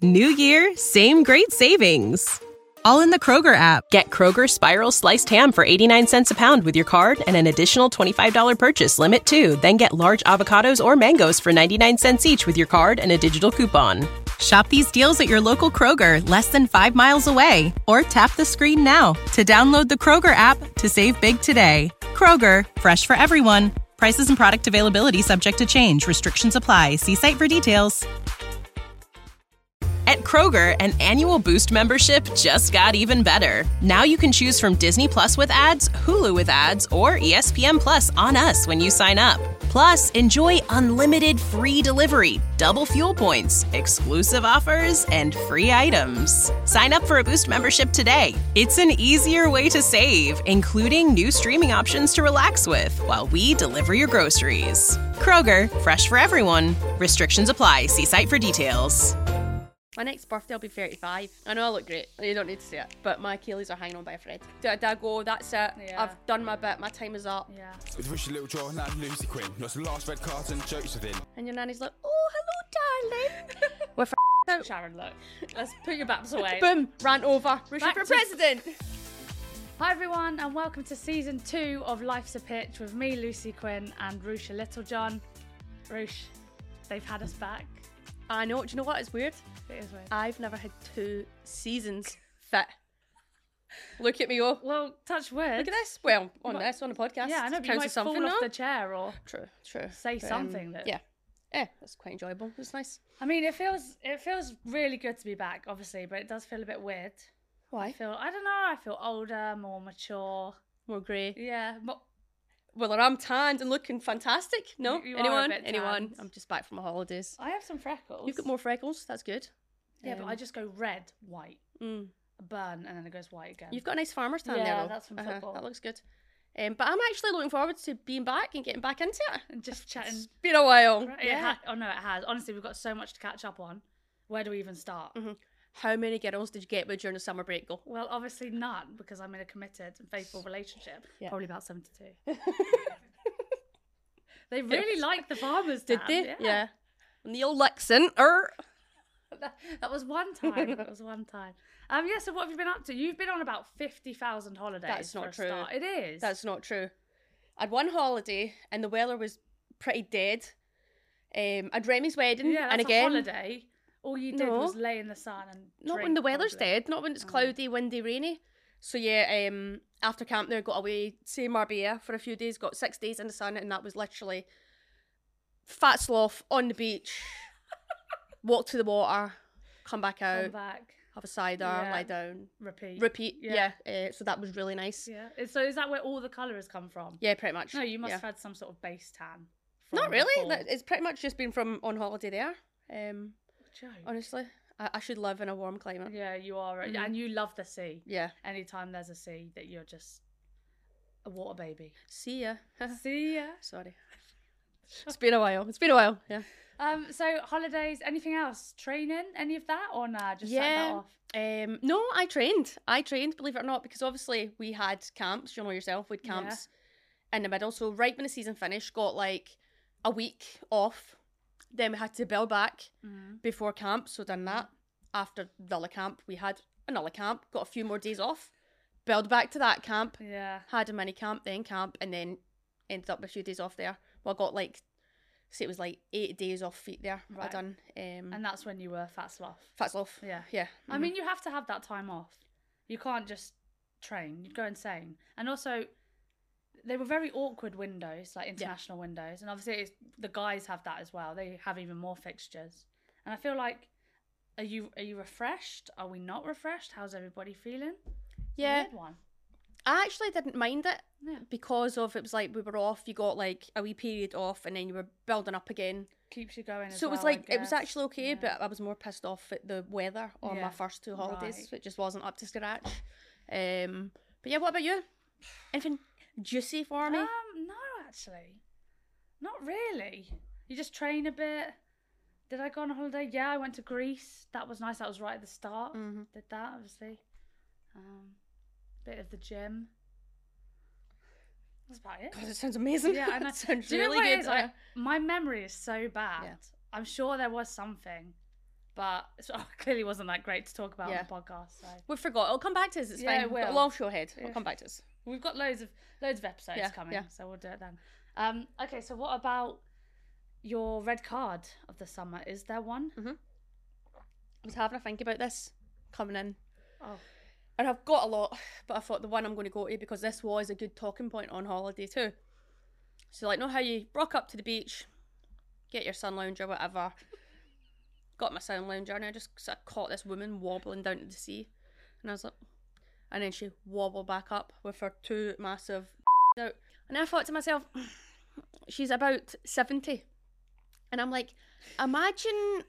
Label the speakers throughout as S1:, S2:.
S1: New year, same great savings. All in the Kroger app. Get Kroger Spiral Sliced Ham for 89 cents a pound with your card and an additional $25 purchase limit too. Then get large avocados or mangoes for 99 cents each with your card and a digital coupon. Shop these deals at your local Kroger, less than 5 miles away. Or tap the screen now to download the Kroger app to save big today. Kroger, fresh for everyone. Prices and product availability subject to change. Restrictions apply. See site for details. At Kroger, an annual Boost membership just got even better. Now you can choose from Disney Plus with ads, Hulu with ads, or ESPN Plus on us when you sign up. Plus, enjoy unlimited free delivery, double fuel points, exclusive offers, and free items. Sign up for a Boost membership today. It's an easier way to save, including new streaming options to relax with while we deliver your groceries. Kroger, fresh for everyone. Restrictions apply. See site for details.
S2: My next birthday I'll be 35. I know I look great. You don't need to say it. But my Achilles are hanging on by a thread. Do I go? That's it. Yeah. I've done my bit. My time is up.
S3: Yeah. With Rishi Littlejohn and Lucy Quinn. Lots of last red carton jokes within.
S2: And your nanny's like, oh, hello, darling. We're out.
S4: Sharon, look. Let's put your baps away.
S2: Boom. Rant over. Rishi for president.
S4: Hi, everyone, and welcome to season 2 of Life's a Pitch with me, Lucy Quinn, and Rusha Littlejohn. Rush, they've had us back.
S2: I know. Do you know what? It's weird.
S4: It is weird.
S2: I've never had 2 seasons fit. Look at me go.
S4: Well, touch wood.
S2: Look at this. Well, on the podcast.
S4: Yeah, I know, but you might fall off the chair or
S2: True.
S4: say something that...
S2: Yeah, that's quite enjoyable. It's nice.
S4: I mean, it feels really good to be back, obviously, but it does feel a bit weird.
S2: Why?
S4: I don't know, I feel older, more mature.
S2: More grey.
S4: Yeah.
S2: Well, I'm tanned and looking fantastic. No?
S4: You
S2: Anyone?
S4: are a bit tanned.
S2: I'm just back from my holidays.
S4: I have some freckles.
S2: You've got more freckles. That's good.
S4: Yeah, but I just go red, white, burn, and then it goes white again.
S2: You've got a nice farmer's tan there,
S4: Yeah,
S2: though.
S4: that's from football.
S2: That looks good. But I'm actually looking forward to being back and getting back into it.
S4: And just chatting.
S2: It's been a while.
S4: Right?
S2: Yeah.
S4: Oh, no, it has. Honestly, we've got so much to catch up on. Where do we even start?
S2: Mm-hmm. How many girls did you get with during the summer break, go?
S4: Well, obviously none, because I'm in a committed and faithful relationship.
S2: Yeah.
S4: Probably about 72. They really liked the farmer's tan.
S2: Did they?
S4: Yeah.
S2: Neil Lixon.
S4: That was one time. So what have you been up to? You've been on about 50,000 holidays.
S2: That's not true.
S4: Start. It is.
S2: That's not true. I'd one holiday and the weather was pretty dead. I'd Remy's wedding.
S4: Yeah, that's
S2: and again,
S4: a holiday. All you did was lay in the sun and
S2: not
S4: drink,
S2: when the weather's
S4: probably.
S2: dead, not when it's cloudy, windy, rainy. So yeah, after camp there, got away to Marbella for a few days, got 6 days in the sun, and that was literally fat sloth on the beach, walk to the water, come back out, have a cider, lie down, repeat. Yeah. So that was really nice.
S4: Yeah. So is that where all the colour has come from?
S2: Yeah, pretty much.
S4: No, you must have had some sort of base tan.
S2: Not really.
S4: Before.
S2: It's pretty much just been from on holiday there.
S4: Joke.
S2: Honestly, I should live in a warm climate.
S4: Yeah, you are. And you love the sea.
S2: Yeah.
S4: Anytime there's a sea, that you're just a water baby.
S2: See ya.
S4: See ya.
S2: Sorry. It's been a while. Yeah.
S4: So holidays, anything else? Training, any of that, or nah? Just set that off.
S2: No, I trained, believe it or not, because obviously we had camps. You know yourself, we had camps in the middle. So right when the season finished, got like a week off. Then we had to build back before camp, so done that. After the camp, we had another camp, got a few more days off, build back to that camp, had a mini camp, then camp, and then ended up with a few days off there. Well, I got like, say it was like 8 days off feet there.
S4: Right.
S2: I done.
S4: And that's when you were fat sloth.
S2: Fat sloth.
S4: Yeah.
S2: Yeah.
S4: I mean, you have to have that time off. You can't just train. You'd go insane. And also, they were very awkward windows, like international windows. And obviously, the guys have that as well. They have even more fixtures. And I feel like, are you refreshed? Are we not refreshed? How's everybody feeling?
S2: Yeah.
S4: Weird one.
S2: I actually didn't mind it because of, it was like we were off, you got like a wee period off and then you were building up again.
S4: Keeps you going as
S2: So it was
S4: well,
S2: like, it was actually okay, but I was more pissed off at the weather on my first 2 holidays. It just wasn't up to scratch. But yeah, what about you? Anything juicy for me?
S4: No, actually. Not really. You just train a bit. Did I go on a holiday? Yeah, I went to Greece. That was nice. That was right at the start. Did that, obviously. Bit of the gym. That's about it.
S2: God, it sounds amazing.
S4: Yeah, and
S2: it sounds
S4: do you know
S2: really
S4: what it
S2: good.
S4: is? My memory is so bad. I'm sure there was something, but so clearly wasn't that great to talk about
S2: Yeah.
S4: on the podcast. So
S2: We forgot. It'll come back to us. It's
S4: Yeah,
S2: fine.
S4: it
S2: We've got a
S4: will.
S2: long show ahead. It'll come back to us.
S4: we've got loads of episodes
S2: Yeah,
S4: coming,
S2: yeah.
S4: so we'll do it then. Okay, so what about your red card of the summer? Is there one?
S2: I was having a think about this coming in.
S4: Oh,
S2: And I've got a lot, but I thought the one I'm going to go to, because this was a good talking point on holiday too. So, like, know how you rock up to the beach, get your sun lounger, whatever. Got my sun lounger, and I just sort of caught this woman wobbling down to the sea. And I was like, and then she wobbled back up with her two massive out. And I thought to myself, she's about 70. And I'm like, imagine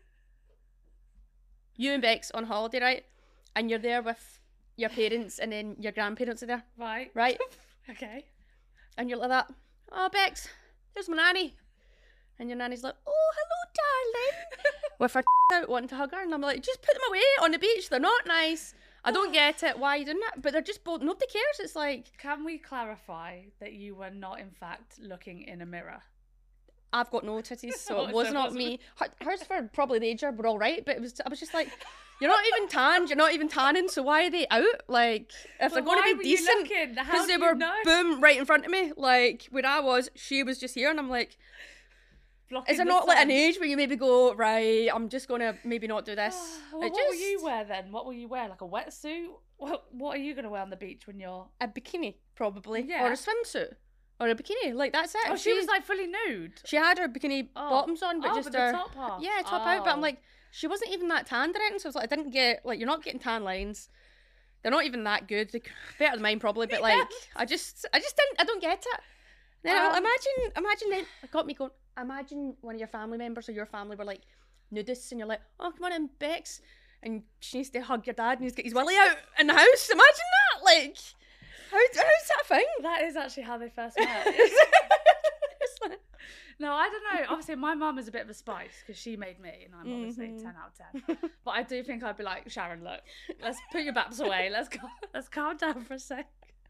S2: you and Bex on holiday, right? And you're there with your parents, and then your grandparents are there,
S4: right.
S2: right?
S4: Okay.
S2: And you're like that, oh, Bex, there's my nanny. And your nanny's like, oh, hello, darling. With her out wanting to hug her. And I'm like, just put them away on the beach. They're not nice. I don't get it. Why are you doing that? But they're just both, nobody cares. It's like,
S4: Can we clarify that you were not, in fact, looking in a mirror?
S2: I've got no titties, so
S4: Oh,
S2: it was
S4: so it
S2: not
S4: wasn't-
S2: me. Hers for probably the age were all right, but I was just like, you're not even tanned, you're not even tanning, so why are they out? Like, if they're
S4: Well,
S2: going
S4: why
S2: to
S4: were
S2: be
S4: you
S2: decent,
S4: looking? How
S2: because they
S4: do you
S2: were
S4: know?
S2: boom right in front of me, like where I was, she was just here, and I'm like,
S4: Blocking
S2: is there
S4: the
S2: not like an
S4: sun?
S2: age where you maybe go, right, I'm just gonna maybe not do this?
S4: Well,
S2: It
S4: what will
S2: just-
S4: you wear then? What will you wear? Like a wetsuit? What are you going to wear on the beach when you're...
S2: A bikini, probably,
S4: Yeah.
S2: or a swimsuit, or a bikini, like that's it.
S4: Oh,
S2: If
S4: she was like fully nude.
S2: she had her bikini
S4: Oh.
S2: bottoms on, but
S4: Oh,
S2: just
S4: but
S2: her
S4: the top half.
S2: Yeah, top out. But I'm
S4: Oh.
S2: like, she wasn't even that tanned or anything. So I was like, I didn't get, like, you're not getting tan lines. They're not even that good. They're better than mine probably. But like, I just didn't. I don't get it. Then imagine then it got me going. Imagine one of your family members or your family were like nudists, and you're like, oh, come on in, Bex, and she needs to hug your dad, and he's got his willy out in the house. Imagine that. Like, how's that a thing?
S4: That is actually how they first met.
S2: It's like-
S4: No, I don't know. Obviously, my mum is a bit of a spice because she made me, and I'm obviously 10 out of 10. But I do think I'd be like, Sharon, look, let's put your baps away. Let's calm down for a sec.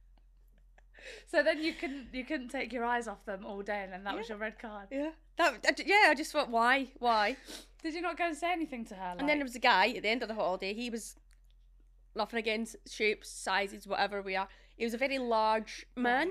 S4: So then you couldn't take your eyes off them all day, and then that was your red card.
S2: Yeah. I just thought, why?
S4: Did you not go and say anything to her?
S2: And then there was a guy at the end of the holiday. He was nothing against shapes, sizes, whatever we are. He was a very large man,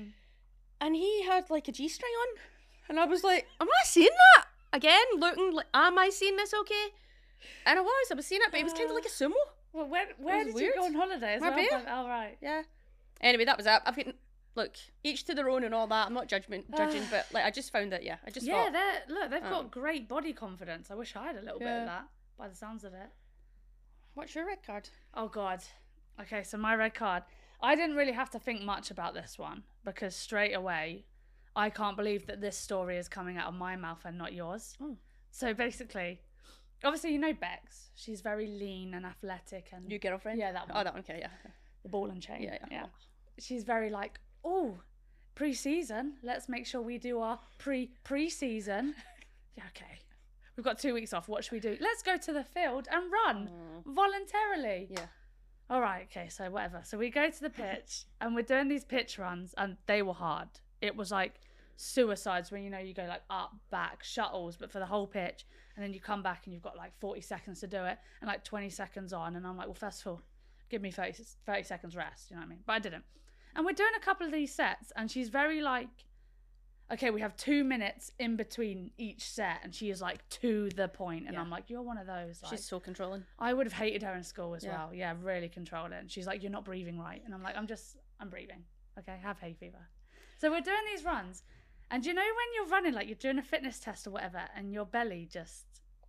S2: and he had like a G-string on, and I was like, "Am I seeing that again? Looking like, am I seeing this okay?" And I was seeing it, but it was kind of like a sumo.
S4: Well, where
S2: was
S4: did
S2: weird.
S4: you go on holiday as
S2: Marbella.
S4: well? Oh, right.
S2: Yeah. Anyway, that was it. I've got, look, each to their own and all that. I'm not judging, but like I just found it. Yeah, I just
S4: Yeah,
S2: thought,
S4: they've got great body confidence. I wish I had a little bit
S2: Yeah.
S4: of that, by the sounds of it.
S2: what's your red card?
S4: Oh God. Okay, so my red card. I didn't really have to think much about this one because straight away, I can't believe that this story is coming out of my mouth and not yours.
S2: Oh.
S4: So basically, obviously you know Bex. She's very lean and athletic and
S2: Your girlfriend?
S4: Yeah, that one.
S2: Oh, that one. Okay, yeah.
S4: the ball and chain.
S2: Yeah.
S4: She's very like, oh, pre-season. Let's make sure we do our pre-season. Yeah, okay. We've got 2 weeks off. What should we do? Let's go to the field and run voluntarily.
S2: Yeah.
S4: All right, okay, so whatever. So we go to the pitch and we're doing these pitch runs and they were hard. It was like suicides when, you know, you go like up, back, shuttles, but for the whole pitch. And then you come back and you've got like 40 seconds to do it and like 20 seconds on. And I'm like, well, first of all, give me 30 seconds rest, you know what I mean? But I didn't. And we're doing a couple of these sets and she's very like, okay, we have 2 minutes in between each set, and she is like to the point, and
S2: Yeah.
S4: I'm like, you're one of those. Like,
S2: She's so controlling.
S4: I would have hated her in school as
S2: Yeah.
S4: well. Yeah, really controlling. And she's like, you're not breathing right, and I'm like, I'm breathing. Okay, have hay fever. So we're doing these runs, and you know when you're running, like you're doing a fitness test or whatever, and your belly just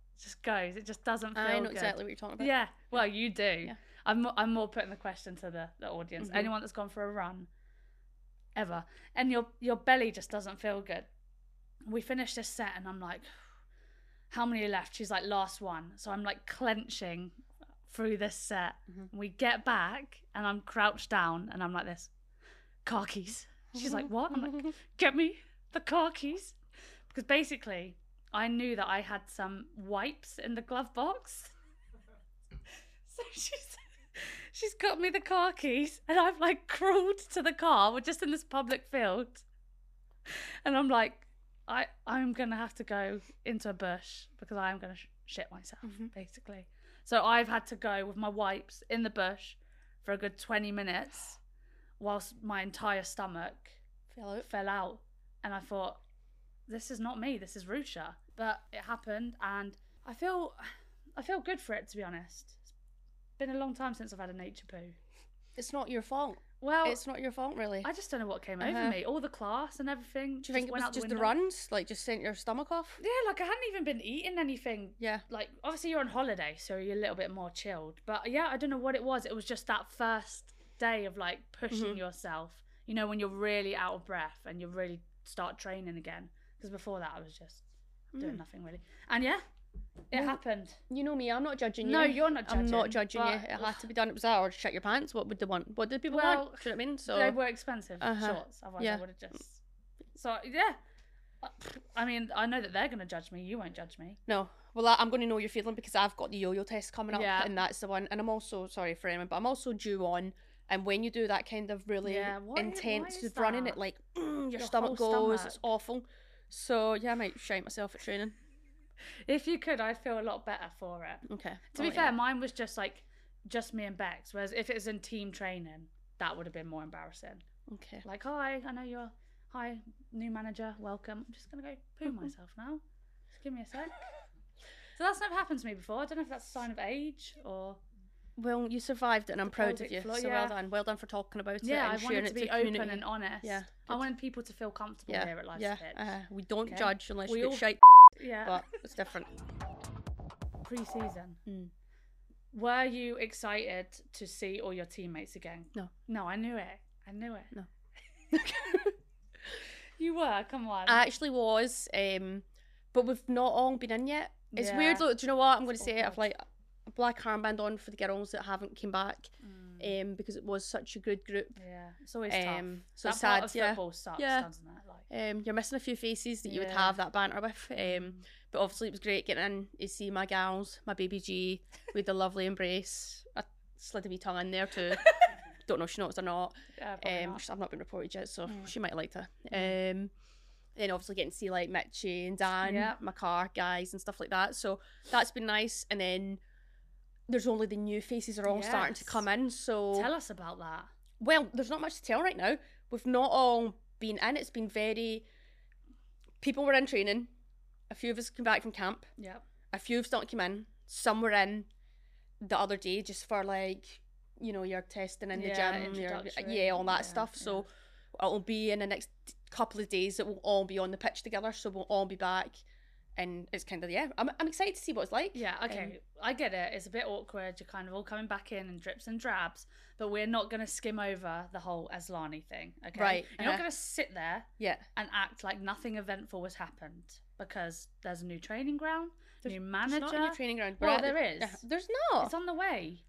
S4: goes. It just doesn't feel
S2: I know
S4: good.
S2: exactly what you're talking about.
S4: Yeah, well, you do.
S2: Yeah.
S4: I'm more putting the question to the audience.
S2: Mhm.
S4: Anyone that's gone for a run, ever, and your belly just doesn't feel good. We finish this set, and I'm like, how many are left? She's like, last one. So I'm like clenching through this set. We get back, and I'm crouched down, and I'm like this, car keys. She's like, what? I'm like, get me the car keys, because basically I knew that I had some wipes in the glove box. So she's got me the car keys, and I've like crawled to the car. We're just in this public field, and I'm like, I'm gonna have to go into a bush because I am gonna shit myself, basically. So I've had to go with my wipes in the bush for a good 20 minutes whilst my entire stomach fell out. And I thought, this is not me, this is Rusha. But it happened, and I feel good for it, to be honest. It's been a long time since I've had a nature poo.
S2: It's not your fault.
S4: Well,
S2: it's not your fault, really.
S4: I just don't know what came over me. All the class and everything.
S2: Do you think it was just the runs? Like, just sent your stomach off?
S4: Yeah, like I hadn't even been eating anything.
S2: Yeah.
S4: Like, obviously you're on holiday, so you're a little bit more chilled. But yeah, I don't know what it was. It was just that first day of like pushing yourself. You know, when you're really out of breath and you really start training again. Because before that, I was just doing nothing really. And yeah, it happened.
S2: You know me, I'm not judging you.
S4: No, you're not judging.
S2: I'm not judging you. It had to be done. It was that, or shit your pants. What would they want? What did people want? Do you know what I mean? So
S4: they were expensive shorts. Otherwise, I would have just. So yeah, I mean, I know that they're gonna judge me. You won't judge me.
S2: No. Well, I'm going to know your feeling because I've got the yo-yo test coming up, and that's the one. And I'm also sorry for Emma, but I'm also due on. And when you do that kind of really intense running, it like your stomach goes. It's awful. So yeah, I might shite myself at training.
S4: If you could, I'd feel a lot better for it.
S2: Okay.
S4: To be fair, mine was just me and Bex. Whereas if it was in team training, that would have been more embarrassing.
S2: Okay.
S4: Like, hi, I know you're, hi, new manager, welcome. I'm just gonna go poo myself now. Just give me a sec. So that's never happened to me before. I don't know if that's a sign of age or.
S2: Well, you survived it, and I'm proud of you.
S4: Floor,
S2: so well done. Well done for talking about it.
S4: Yeah,
S2: and
S4: I wanted
S2: it
S4: to be open and honest.
S2: Yeah,
S4: I wanted people to feel comfortable here at Life's Pitch.
S2: We don't judge unless you get shite.
S4: Yeah,
S2: but it's different.
S4: Pre-season. Were you excited to see all your teammates again?
S2: No.
S4: No, I knew it.
S2: No.
S4: You were. Come on.
S2: I actually was, but we've not all been in yet. It's weird though. Do you know what? I'm going to say it. I've like a black armband on for the girls that haven't came back, because it was such a good group.
S4: Yeah, it's always tough.
S2: So
S4: that
S2: sad.
S4: Part of football sucks, doesn't it? Like,
S2: you're missing a few faces that you would have that banter with. But obviously it was great getting in to see my gals, my baby G, with the lovely embrace. I slid a wee tongue in there too. Don't know if she noticed or not. I've not been reported yet, so she might have liked her. Then obviously getting to see like Mitchie and Dan, my car guys and stuff like that. So that's been nice. And then there's only the new faces are all starting to come in. So
S4: tell us about that.
S2: Well, there's not much to tell right now. We've not all been in. It's been very. People were in training. A few of us came back from camp.
S4: Yeah.
S2: A few of us don't come in. Some were in the other day just for like, you know, your testing in the gym, all that stuff. So it'll be in the next couple of days that we'll all be on the pitch together. So we'll all be back. And it's kind of, I'm excited to see what it's like.
S4: Yeah, okay. I get it. It's a bit awkward. You're kind of all coming back in drips and drabs. But we're not going to skim over the whole Aslani thing, okay?
S2: Right.
S4: You're not going to sit there
S2: and
S4: act like nothing eventful has happened because there's a new training ground, new manager.
S2: There's not a new training ground.
S4: Well, there is.
S2: There's not.
S4: It's on the way.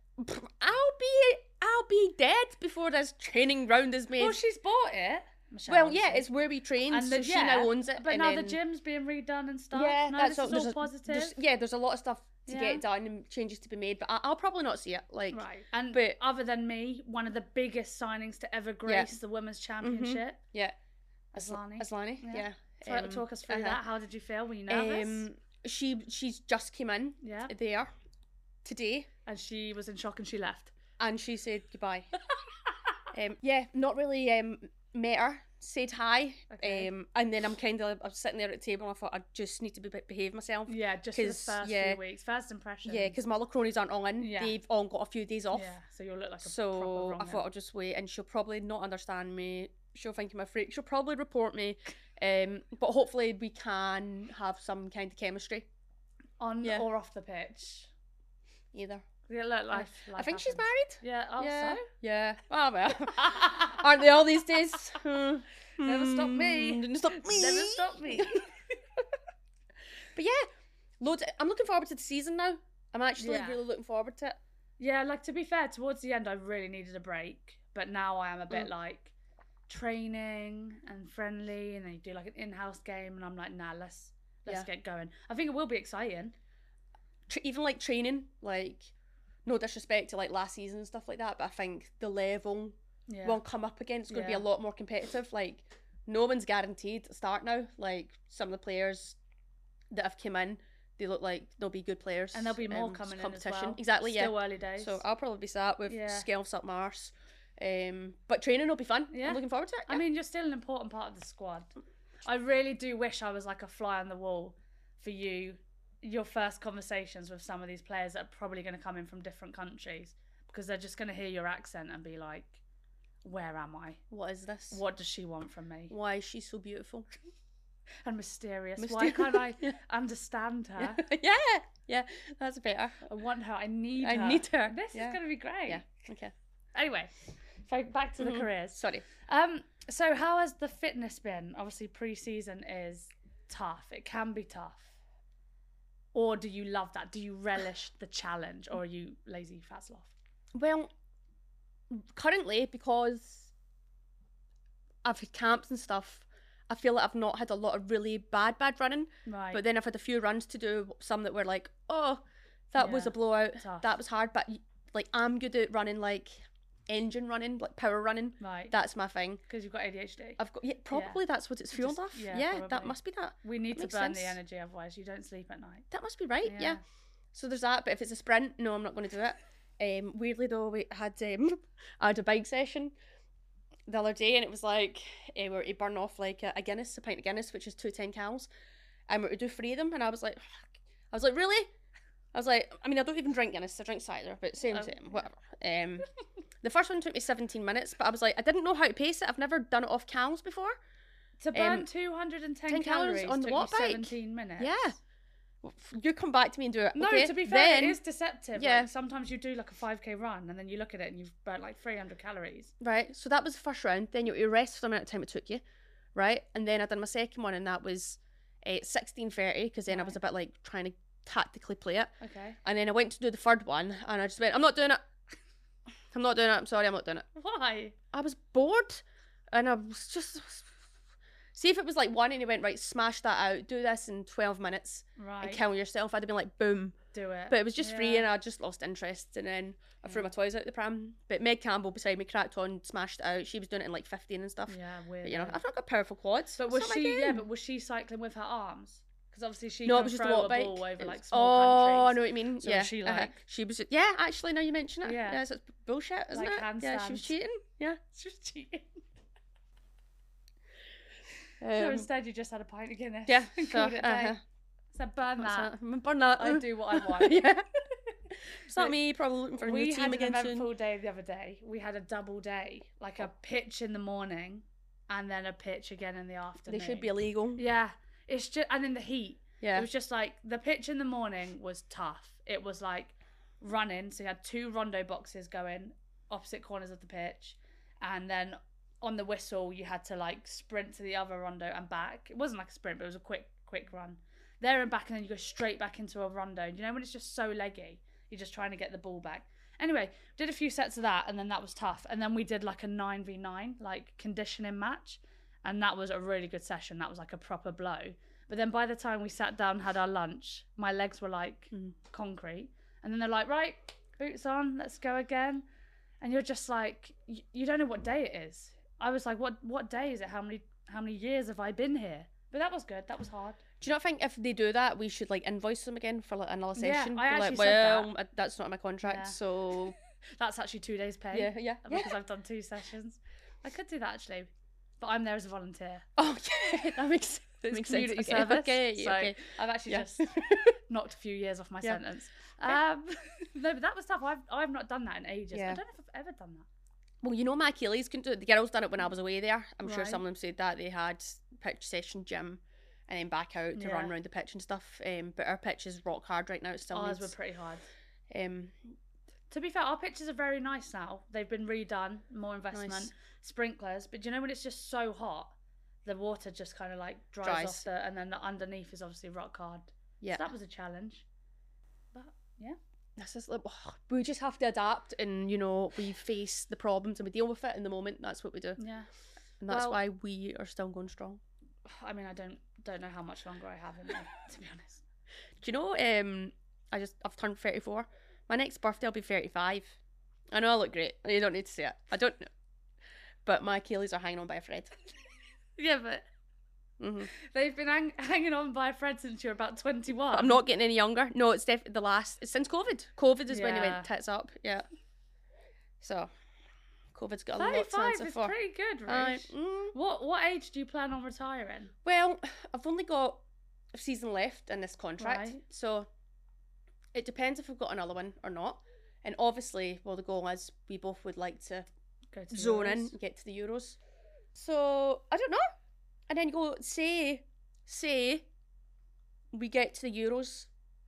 S2: I'll be dead before this training ground is made.
S4: Well, she's bought it. Michelle,
S2: well, yeah, it's where we train, and so she now owns it.
S4: But now the gym's being redone and stuff.
S2: Yeah,
S4: no,
S2: that's
S4: this is all positive.
S2: There's a lot of stuff to get done and changes to be made, but I'll probably not see it. Like,
S4: right. And but other than me, one of the biggest signings to ever grace the women's championship.
S2: Yeah,
S4: Aslani.
S2: Yeah.
S4: Talk us through that. How did you feel? Were you nervous?
S2: She's just came in. There, today,
S4: and she was in shock and she left.
S2: And she said goodbye. Not really. Met her, said hi, and then I'm sitting there at the table and I thought I just need to behave myself.
S4: Yeah, just for the first few weeks, first impression.
S2: Yeah, because my other cronies aren't on. Yeah. They've all got a few days off.
S4: Yeah, so you'll look like a proper
S2: So I thought I'll just wait, and she'll probably not understand me. She'll think I'm a freak. She'll probably report me, but hopefully we can have some kind of chemistry.
S4: On or off the pitch?
S2: Either.
S4: Yeah, look, life
S2: I think
S4: happens.
S2: she's married.
S4: Yeah, so?
S2: Yeah. Well, aren't they all these days?
S4: Never stop me.
S2: Didn't stop me.
S4: Never stop me.
S2: But loads. I'm looking forward to the season now. I'm actually really looking forward to it.
S4: Yeah, like to be fair, towards the end I really needed a break, but now I am a bit like training and friendly, and then you do like an in-house game, and I'm like, nah, let's get going. I think it will be exciting.
S2: Even like training, like. No disrespect to like last season and stuff like that, but I think the level will come up again. It's going to be a lot more competitive. Like, no one's guaranteed to start now. Like, some of the players that have come in, they look like they'll be good players.
S4: And there'll be more coming in as well.
S2: Exactly,
S4: Still early days.
S2: So I'll probably be sat with scalps up my arse. But training will be fun. I'm looking forward to it.
S4: I mean, you're still an important part of the squad. I really do wish I was like a fly on the wall for you, your first conversations with some of these players that are probably going to come in from different countries, because they're just going to hear your accent and be like, where am I?
S2: What is this?
S4: What does she want from me?
S2: Why is she so beautiful?
S4: And mysterious. Why can't I understand her?
S2: Yeah, that's better.
S4: I want her. I need her.
S2: I need her.
S4: This is going to be great.
S2: Yeah, okay.
S4: Anyway, back to the careers.
S2: Sorry.
S4: So how has the fitness been? Obviously, pre-season is tough. It can be tough. Or do you love that? Do you relish the challenge, or are you lazy fat sloth?
S2: Well, currently, because I've had camps and stuff, I feel like I've not had a lot of really bad running.
S4: Right.
S2: But then I've had a few runs to do, some that were like, oh, that was a blowout.
S4: Tough.
S2: That was hard. But like, I'm good at running, like engine running, like power running.
S4: Right.
S2: That's my thing.
S4: Because you've got ADHD.
S2: I've got probably that's what it's fueled off.
S4: Yeah,
S2: that must be that.
S4: We need to
S2: makes
S4: burn
S2: sense.
S4: the energy, otherwise you don't sleep at night.
S2: That must be right. Yeah. So there's that. But if it's a sprint, no, I'm not going to do it. Weirdly though, we had I had a bike session the other day, and it was like we were to burn off like a Guinness, a pint of Guinness, which is 210 calories, and we were to do 3 of them, and I was like really? I was like, I mean, I don't even drink Guinness, I drink cider, but same, whatever. The first one took me 17 minutes, but I was like, I didn't know how to pace it. I've never done it off calories before.
S4: To burn 210
S2: 10
S4: calories
S2: on the
S4: took
S2: watt
S4: you
S2: bike.
S4: 17 minutes.
S2: Yeah. You come back to me and do it.
S4: No,
S2: okay?
S4: to be fair,
S2: then,
S4: it is deceptive.
S2: Yeah.
S4: Like, sometimes you do like a 5k run and then you look at it and you've burnt like 300 calories.
S2: Right, so that was the first round. Then you rest for the amount of time it took you, right? And then I done my second one, and that was 16:30, because then I was a bit like trying to tactically play it.
S4: Okay.
S2: And then I went to do the third one, and I just went, I'm not doing it. I'm not doing it. I'm sorry, I'm not doing it.
S4: Why?
S2: I was bored, and I was just... See if it was like one and you went, right, smash that out, do this in 12 minutes and kill yourself. I'd have been like, boom.
S4: Do it.
S2: But it was just free, and I just lost interest, and then I threw my toys out the pram. But Meg Campbell beside me cracked on, smashed it out. She was doing it in like 15 and stuff.
S4: Yeah, weird.
S2: But, you know, I've not got powerful quads.
S4: But was she? Yeah, but was she cycling with her arms? Because obviously she
S2: no,
S4: can
S2: it was just
S4: throw
S2: a walk
S4: a
S2: bike.
S4: ball over like
S2: I
S4: small countries.
S2: know what you mean.
S4: So
S2: yeah,
S4: was she like?
S2: she was. Yeah, actually, now you mention it.
S4: Yeah.
S2: so it's bullshit, isn't
S4: Like
S2: it? Yeah, she was
S4: handstands.
S2: cheating. Yeah.
S4: She was cheating. So
S2: Um,
S4: instead, you just had a pint of Guinness.
S2: yeah.
S4: And
S2: So,
S4: called it a day. So burn that.
S2: burn that.
S4: I do what I want.
S2: Yeah. It's not me. Probably looking for a new
S4: We
S2: team
S4: had an
S2: again soon.
S4: eventful day the other day. We had a double day, like a pitch in the morning, and then a pitch again in the afternoon.
S2: They should be illegal.
S4: Yeah, it's just, and in the heat.
S2: Yeah.
S4: It was just like the pitch in the morning was tough. It was like running, so you had 2 rondo boxes going opposite corners of the pitch, and then on the whistle you had to like sprint to the other rondo and back. It wasn't like a sprint, but it was a quick run there and back, and then you go straight back into a rondo. You know when it's just so leggy, you're just trying to get the ball back. Anyway, did a few sets of that, and then that was tough. And then we did like a 9v9 like conditioning match, and that was a really good session. That was like a proper blow. But then by the time we sat down, had our lunch, my legs were like concrete. And then they're like, right, boots on, let's go again. And you're just like, you don't know what day it is. I was like, what day is it? How many years have I been here? But that was good. That was hard.
S2: Do you not think if they do that, we should like invoice them again for like another session?
S4: I
S2: Be
S4: actually
S2: like,
S4: said
S2: well, that's not in my contract,
S4: Yeah.
S2: so
S4: That's actually 2 days pay.
S2: yeah.
S4: Because I've done 2 sessions. I could do that actually. But I'm there as a volunteer.
S2: Oh yeah, that makes sense.
S4: It's
S2: Makes
S4: community
S2: sense.
S4: service.
S2: Okay,
S4: So
S2: okay.
S4: I've actually
S2: Yeah.
S4: just knocked a few years off my
S2: Yeah.
S4: sentence. No, but that was tough. I've not done that in ages.
S2: Yeah.
S4: I don't know if I've ever done that.
S2: Well, you know, my Achilles couldn't do it. The girls done it when I was away there. I'm sure
S4: Right.
S2: some of them said that they had pitch session gym and then back out to run
S4: Yeah.
S2: around the pitch and stuff. But our pitch is rock hard right now. It still
S4: Ours were
S2: needs.
S4: pretty hard.
S2: Um,
S4: To be fair, our pitches are very nice now. They've been redone, more investment,
S2: Nice.
S4: sprinklers. But do you know when it's just so hot, the water just kind of like dries off and then the underneath is obviously rock hard.
S2: yeah.
S4: So that was a challenge. But yeah.
S2: This is like, we just have to adapt, and you know, we face the problems and we deal with it in the moment. That's what we do,
S4: Yeah.
S2: and that's
S4: Well-
S2: why we are still going strong.
S4: I mean, I don't know how much longer I have in me, to be honest.
S2: Do you know? I've turned 34. My next birthday I'll be 35. I know I look great. You don't need to say it. I don't know, but my Achilles are hanging on by a thread.
S4: Yeah, but They've been hanging on by a thread since you're about 21.
S2: I'm not getting any younger. No, it's definitely it's since COVID. COVID is when they went tits up. Yeah. So, COVID's got a lot to
S4: 35
S2: answer
S4: is
S2: for.
S4: pretty good, Rach. What age do you plan on retiring?
S2: Well, I've only got a season left in this contract,
S4: Right.
S2: so it depends if we've got another one or not. And obviously, well, the goal is we both would like to
S4: Go to
S2: zone
S4: Euros.
S2: in and get to the Euros. So I don't know. And then go say we get to the Euros.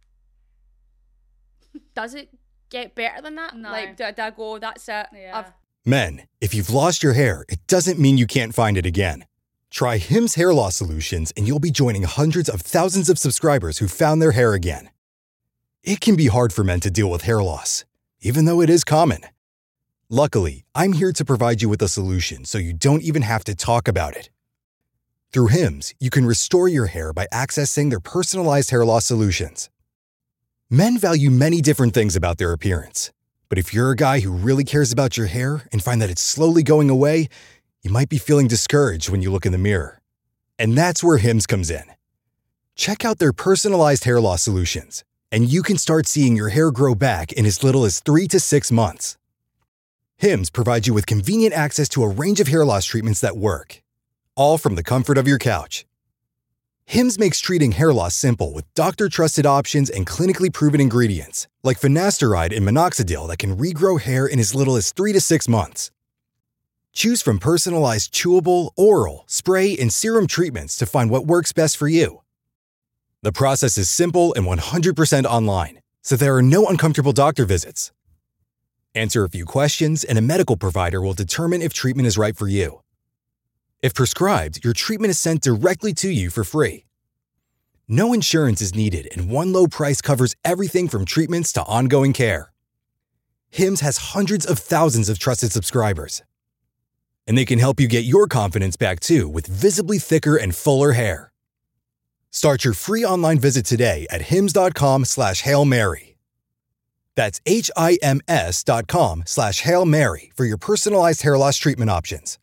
S2: Does it get better than that?
S4: No.
S2: Like, do I go, that's it?
S4: Yeah.
S5: Men, if you've lost your hair, it doesn't mean you can't find it again. Try Hims Hair Loss Solutions and you'll be joining hundreds of thousands of subscribers who found their hair again. It can be hard for men to deal with hair loss, even though it is common. Luckily, I'm here to provide you with a solution so you don't even have to talk about it. Through Hims, you can restore your hair by accessing their personalized hair loss solutions. Men value many different things about their appearance. But if you're a guy who really cares about your hair and find that it's slowly going away, you might be feeling discouraged when you look in the mirror. And that's where Hims comes in. Check out their personalized hair loss solutions, and you can start seeing your hair grow back in as little as 3 to 6 months. Hims provides you with convenient access to a range of hair loss treatments that work, all from the comfort of your couch. Hims makes treating hair loss simple with doctor-trusted options and clinically proven ingredients, like finasteride and minoxidil that can regrow hair in as little as 3 to 6 months. Choose from personalized chewable, oral, spray, and serum treatments to find what works best for you. The process is simple and 100% online, so there are no uncomfortable doctor visits. Answer a few questions, and a medical provider will determine if treatment is right for you. If prescribed, your treatment is sent directly to you for free. No insurance is needed, and one low price covers everything from treatments to ongoing care. Hims has hundreds of thousands of trusted subscribers. And they can help you get your confidence back too with visibly thicker and fuller hair. Start your free online visit today at hims.com/Hail Mary. That's HIMS.com/Hail Mary for your personalized hair loss treatment options.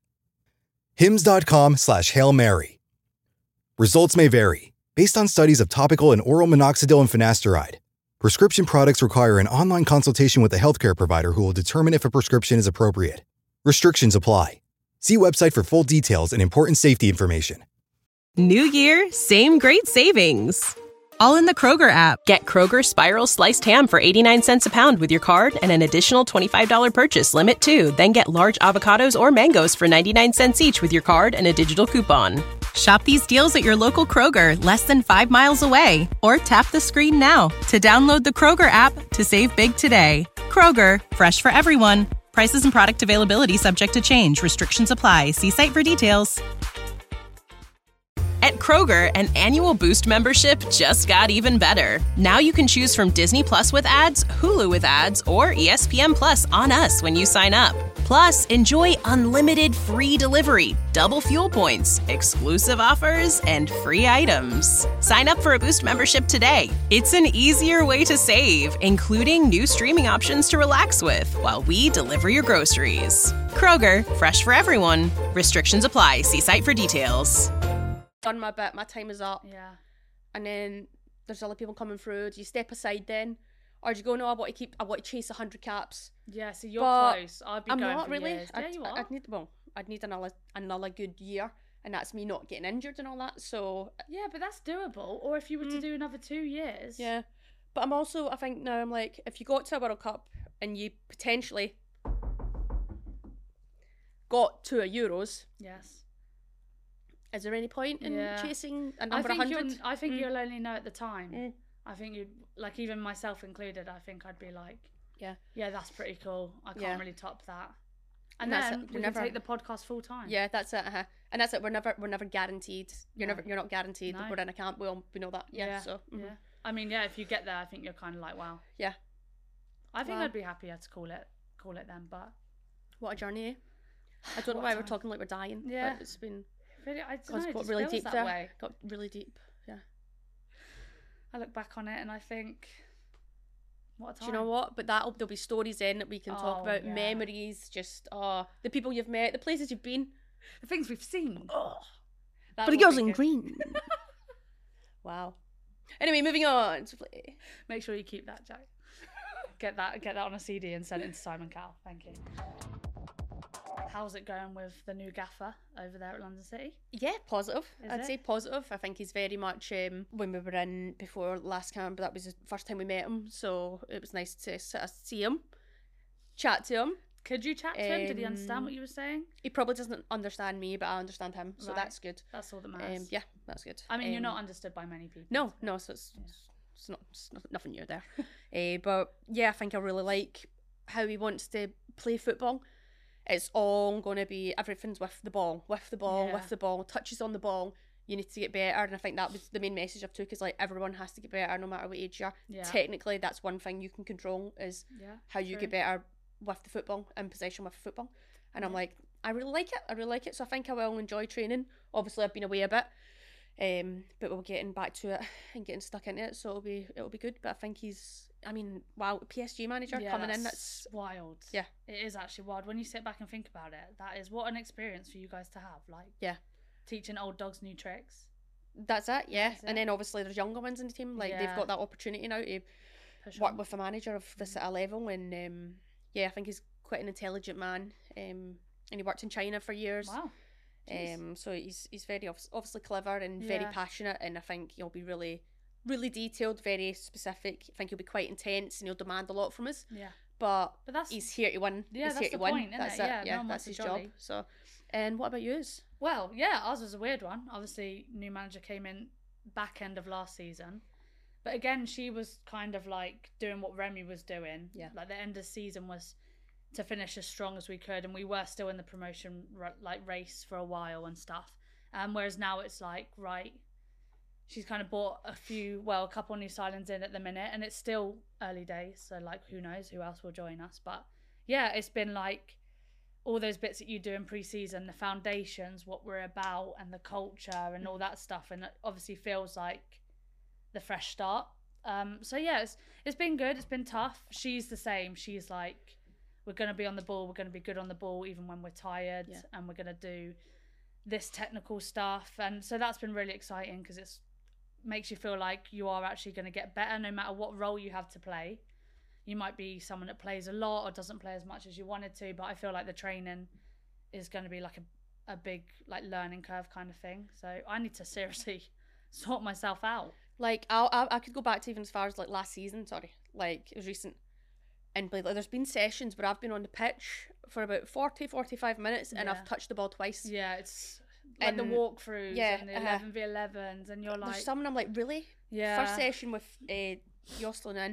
S5: hims.com/Hail Mary. Results may vary based on studies of topical and oral minoxidil and finasteride. Prescription products require an online consultation with a healthcare provider who will determine if a prescription is appropriate. Restrictions apply. See website for full details and important safety information.
S1: New year, same great savings. All in the Kroger app. Get Kroger Spiral Sliced Ham for 89 cents a pound with your card and an additional $25 purchase limit too. Then get large avocados or mangoes for 99 cents each with your card and a digital coupon. Shop these deals at your local Kroger, less than 5 miles away. Or tap the screen now to download the Kroger app to save big today. Kroger, fresh for everyone. Prices and product availability subject to change. Restrictions apply. See site for details. At Kroger, an annual Boost membership just got even better. Now you can choose from Disney Plus with ads, Hulu with ads, or ESPN Plus on us when you sign up. Plus, enjoy unlimited free delivery, double fuel points, exclusive offers, and free items. Sign up for a Boost membership today. It's an easier way to save, including new streaming options to relax with while we deliver your groceries. Kroger, fresh for everyone. Restrictions apply. See site for details.
S2: Done my bit, my time is up.
S4: Yeah.
S2: And then there's other people coming through. Do you step aside then? Or do you go, no, I want to chase 100 caps?
S4: Yeah, so you're
S2: But
S4: close. I'd be
S2: I'm
S4: going
S2: not
S4: for
S2: really.
S4: years. Yeah, you are.
S2: I'd need another good year, and that's me not getting injured and all that. So
S4: Yeah, but that's doable. Or if you were to do another 2 years.
S2: yeah, but I think now I'm like, if you got to a World Cup and you potentially got to a Euros,
S4: Yes.
S2: is there any point in
S4: Yeah.
S2: chasing a
S4: I
S2: number
S4: think
S2: 100?
S4: I think you'll only know at the time.
S2: Mm.
S4: I think you'd, like, even myself included, I think I'd be like,
S2: Yeah.
S4: yeah, that's pretty cool. I can't
S2: Yeah.
S4: really top that. And
S2: That's
S4: then
S2: it.
S4: we
S2: We're
S4: can
S2: never-
S4: take the podcast full time.
S2: Yeah, that's it. And that's it. We're never guaranteed. You're not guaranteed that
S4: No.
S2: we're in a camp. We know that. Yeah. So
S4: yeah. I mean, yeah, if you get there, I think you're kind of like, wow.
S2: yeah.
S4: I think
S2: Wow.
S4: I'd be happier to call it then, but
S2: What a journey. Eh? I don't know
S4: What
S2: why
S4: a
S2: we're
S4: time.
S2: talking like we're dying.
S4: Yeah.
S2: But it's been
S4: really, I don't know,
S2: got
S4: it just
S2: really
S4: feels
S2: deep
S4: that
S2: there.
S4: way.
S2: Got really deep. Yeah.
S4: I look back on it and I think, what a time.
S2: Do you know what? But there'll be stories then that we can talk
S4: Oh,
S2: about,
S4: yeah.
S2: memories, just the people you've met, the places you've been.
S4: The things we've seen.
S2: Oh,
S4: That
S2: For the
S4: would
S2: girls
S4: be
S2: in
S4: good.
S2: green. Wow. Anyway, moving on.
S4: Make sure you keep that, Jack. Get that on a CD and send it to Simon Cowell. Thank you. How's it going with the new gaffer over there at London City?
S2: Yeah, positive. I'd
S4: it?
S2: say positive. I think he's very much, when we were in before last camp, that was the first time we met him, so it was nice to sort of see him, chat to him.
S4: Could you chat to him? Did he understand what you were saying?
S2: He probably doesn't understand me, but I understand him, so
S4: Right.
S2: that's good.
S4: That's all that matters.
S2: Yeah, that's good.
S4: I mean, you're not understood by many people.
S2: No, so it's nothing new there. But yeah, I think I really like how he wants to play football. It's all going to be, everything's with the ball, touches on the ball. You need to get better, and I think that was the main message I've took, is like everyone has to get better no matter what age you are.
S4: Yeah.
S2: Technically, that's one thing you can control, is how you get better with the football, in possession with the football. And I'm like, I really like it. So I think I will enjoy training. Obviously, I've been away a bit, but we're getting back to it and getting stuck into it, so it'll be good. But I think wow, PSG manager coming in, that's
S4: wild.
S2: Yeah,
S4: it is actually wild when you sit back and think about it. That is what an experience for you guys to have. Like,
S2: yeah,
S4: teaching old dogs new tricks.
S2: That's it. Yeah, and then obviously there's younger ones in the team. Like they've got that opportunity now to work with a manager of this at a level, and yeah, I think he's quite an intelligent man. And he worked in China for years.
S4: Wow.
S2: So he's very obviously clever and very passionate, and I think he'll be really, really detailed, very specific. I think he'll be quite intense, and he'll demand a lot from us.
S4: Yeah.
S2: But
S4: that's
S2: he's here to win.
S4: Yeah,
S2: he's
S4: that's
S2: here to
S4: the
S2: win.
S4: point, isn't
S2: That's
S4: it?
S2: it.
S4: Yeah,
S2: That's his job. So, and what about yours?
S4: Well, yeah, ours was a weird one. Obviously, new manager came in back end of last season. But again, she was kind of like doing what Remy was doing.
S2: Yeah.
S4: Like the end of the season was to finish as strong as we could, and we were still in the promotion race for a while and stuff. Whereas now it's like, right, she's kind of brought a couple new signings in at the minute, and it's still early days, so like who knows who else will join us. But yeah, it's been like all those bits that you do in pre-season, the foundations, what we're about, and the culture and all that stuff, and it obviously feels like the fresh start. So yeah, it's been good. It's been tough. She's the same. She's like, we're going to be on the ball, we're going to be good on the ball even when we're tired, and we're going to do this technical stuff. And so that's been really exciting, because it makes you feel like you are actually going to get better no matter what role you have to play. You might be someone that plays a lot or doesn't play as much as you wanted to, but I feel like the training is going to be like a big like learning curve kind of thing. So I need to seriously sort myself out.
S2: Like I could go back to even as far as like last season. Like it was recent, and like there's been sessions where I've been on the pitch for about 40-45 minutes, and I've touched the ball twice.
S4: Yeah, it's like the walkthroughs and the 11v11s, and you're like,
S2: there's some, and I'm like, really?
S4: Yeah.
S2: First session with Jocelyn in,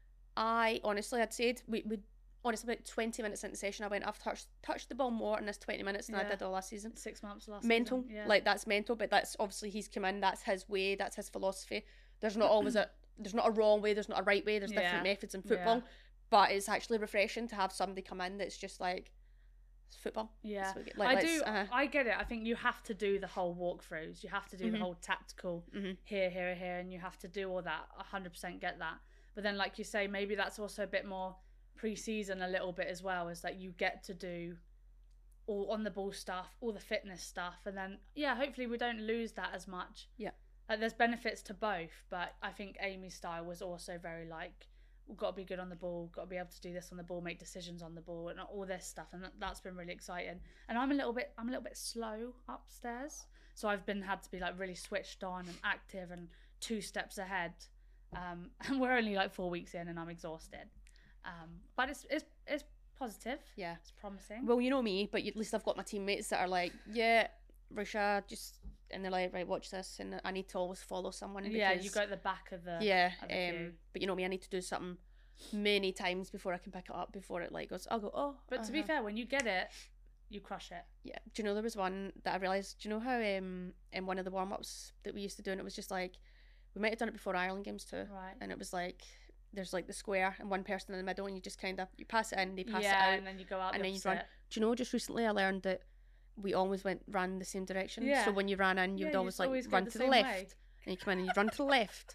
S2: I'd said we honestly about 20 minutes into the session, I went, I've touched the ball more in this 20 minutes than I did all last season.
S4: 6 months last
S2: mental
S4: season. Yeah.
S2: Like that's mental, but that's obviously he's come in, that's his way, that's his philosophy. There's not always there's not a wrong way, there's not a right way, there's different methods in football, but it's actually refreshing to have somebody come in that's just like, it's football.
S4: Yeah,
S2: like,
S4: I get it. I think you have to do the whole walkthroughs, you have to do the whole tactical here, and you have to do all that. 100% get that. But then like you say, maybe that's also a bit more pre-season a little bit as well, is that you get to do all on the ball stuff, all the fitness stuff, and then hopefully we don't lose that as much. There's benefits to both, but I think Amy's style was also very like, we've got to be good on the ball, got to be able to do this on the ball, make decisions on the ball, and all this stuff, and that's been really exciting. And I'm a little bit slow upstairs, so I've had to be like really switched on and active and 2 steps ahead. And we're only like 4 weeks in, and I'm exhausted. But it's positive. Yeah, it's promising.
S2: Well, you know me, but at least I've got my teammates that are like, yeah, Risha, just, and they're like, right, watch this, and I need to always follow someone. Because,
S4: you go at the back of the
S2: but you know me, I need to do something many times before I can pick it up, before it like goes, I'll go, oh.
S4: But to be fair, when you get it, you crush it.
S2: Yeah. Do you know there was one that I realised, do you know how in one of the warm-ups that we used to do, and it was just like, we might have done it before Ireland games too,
S4: right? And
S2: it was like, there's like the square and one person in the middle, and you just kind of, you pass it in, they pass it out,
S4: and then you go out
S2: and then you run. Do you know, just recently I learned that we always ran the same direction. So when you ran in, you would always like run to the left way. And you come in and you run to the left.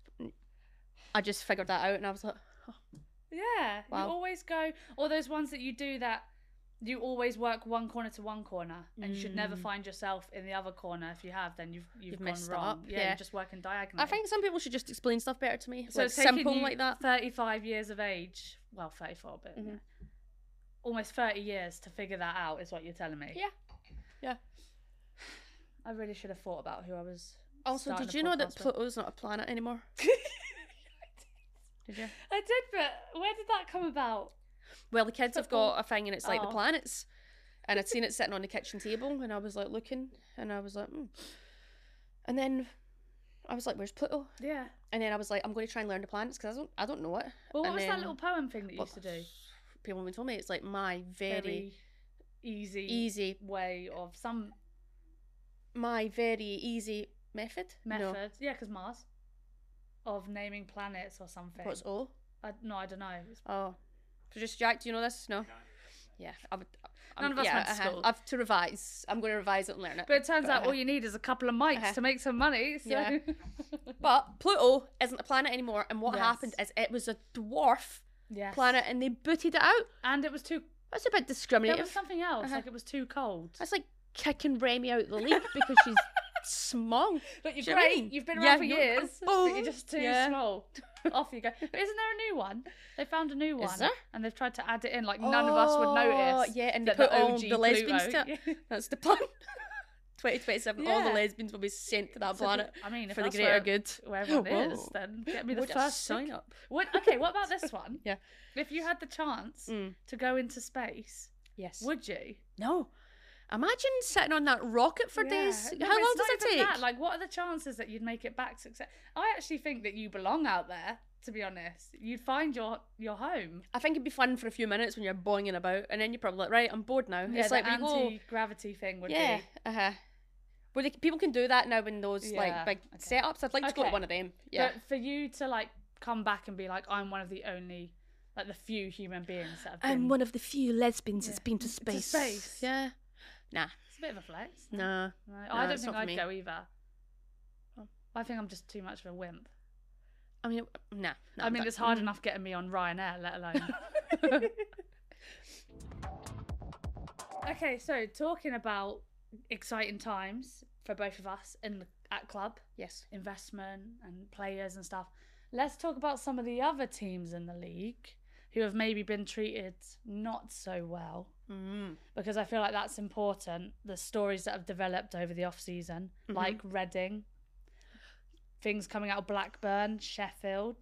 S2: I just figured that out, and I was like, oh.
S4: Yeah, wow. You always go, or those ones that you do that you always work one corner to one corner, and you should never find yourself in the other corner. If you have, then you've gone
S2: messed
S4: wrong.
S2: up.
S4: You're just working diagonally.
S2: I think some people should just explain stuff better to me.
S4: so.
S2: Like
S4: It's taken
S2: simple
S4: you
S2: like that.
S4: 35 years of age. Well, 34, but almost 30 years to figure that out is what you're telling me.
S2: Yeah.
S4: I really should have thought about who I was.
S2: Also,
S4: starting
S2: did
S4: a
S2: you know that
S4: podcast with.
S2: Pluto's not a planet anymore? Did you?
S4: I did, but where did that come about?
S2: Well, the kids have
S4: Football.
S2: got a thing, and it's like the
S4: Oh.
S2: planets. And I'd seen it sitting on the kitchen table, and I was like looking, and I was like, And then I was like, "Where's Pluto?"
S4: Yeah.
S2: And then I was like, "I'm going to try and learn the planets because I don't know it."
S4: Well, what
S2: And
S4: was that
S2: then
S4: little poem thing that you used to do?
S2: People have been told me it's like my very
S4: easy way of some
S2: my very easy method.
S4: method.
S2: No.
S4: Yeah, because Mars. Of naming planets or something.
S2: What's O?
S4: I don't know.
S2: Oh, Producer Jack, do you know this? No. Yeah,
S4: None of us went to
S2: uh-huh.
S4: school.
S2: I've to revise. I'm going to revise it and learn it.
S4: But it turns out
S2: uh-huh.
S4: all you need is a couple of mics to make some money. So.
S2: Yeah. But Pluto isn't a planet anymore, and what
S4: Yes.
S2: happened is it was a dwarf
S4: Yes.
S2: planet, and they booted it out.
S4: And it was too.
S2: That's a bit
S4: There
S2: discriminative.
S4: was something else.
S2: Uh-huh.
S4: Like it was too cold.
S2: That's like kicking Remy out of the league because she's small.
S4: But you're
S2: Do you know what I
S4: great.
S2: mean?
S4: You've been
S2: Yeah,
S4: around for
S2: you're-
S4: years. But you're just too
S2: Yeah.
S4: small. Off you go. But isn't there a new one? They found a new one.
S2: there?
S4: And they've tried to add it in. Like none of us would notice.
S2: Yeah, and they
S4: that
S2: put
S4: the
S2: all
S4: OG
S2: the lesbians
S4: Pluto-
S2: to it. That's the plan. 2027, all the
S4: Yeah.
S2: lesbians will be sent to that
S4: So,
S2: planet
S4: I mean, if
S2: for the
S4: that's
S2: greater good.
S4: where everyone is,
S2: Whoa.
S4: then get me the
S2: Would I
S4: first
S2: sign
S4: tick-
S2: up?
S4: Okay, what about this one?
S2: Yeah.
S4: If you had the chance to go into space,
S2: Yes.
S4: would you?
S2: No. Imagine sitting on that rocket for days.
S4: No,
S2: How
S4: but
S2: long
S4: it's
S2: does
S4: not
S2: it
S4: even
S2: take?
S4: that. Like, what are the chances that you'd make it back success? I actually think that you belong out there. To be honest, you'd find your home.
S2: I think it'd be fun for a few minutes when you're boinging about, and then you're probably like, right, I'm bored now.
S4: Yeah,
S2: It's like
S4: the
S2: we go,
S4: anti-gravity thing would
S2: yeah,
S4: be.
S2: Where people can do that now in those
S4: Yeah,
S2: like big
S4: okay.
S2: setups. I'd like to go to
S4: Okay.
S2: one of them. Yeah.
S4: But for you to like come back and be like, I'm one of the only, like the few human beings that have been.
S2: I'm one of the few lesbians that's
S4: Yeah.
S2: been to
S4: To
S2: space.
S4: space.
S2: Yeah. Nah.
S4: It's a bit of a flex.
S2: Nah.
S4: No, I don't
S2: it's
S4: think
S2: not for
S4: I'd
S2: me.
S4: go either.
S2: Oh.
S4: I think I'm just too much of a wimp.
S2: I mean, nah.
S4: I mean, it's hard enough getting me on Ryanair, let alone. Okay, so talking about exciting times for both of us at club,
S2: Yes.
S4: investment and players and stuff. Let's talk about some of the other teams in the league who have maybe been treated not so well. Because I feel like that's important. The stories that have developed over the off season, like Reading, things coming out of Blackburn, Sheffield.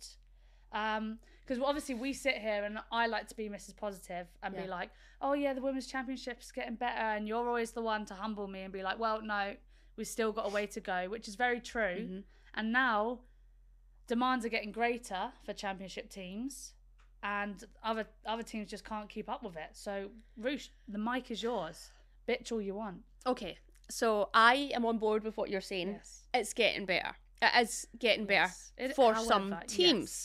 S4: Because obviously we sit here and I like to be Mrs. Positive and be like, oh yeah, the Women's Championship's getting better, and you're always the one to humble me and be like, well, no, we've still got a way to go, which is very true. And now demands are getting greater for Championship teams, and other teams just can't keep up with it. So, Roosh, the mic is yours. Bitch all you want.
S2: Okay. So I am on board with what you're saying.
S4: Yes.
S2: It's getting better. It is getting
S4: Yes.
S2: better
S4: It-
S2: for
S4: however,
S2: some
S4: yes.
S2: teams.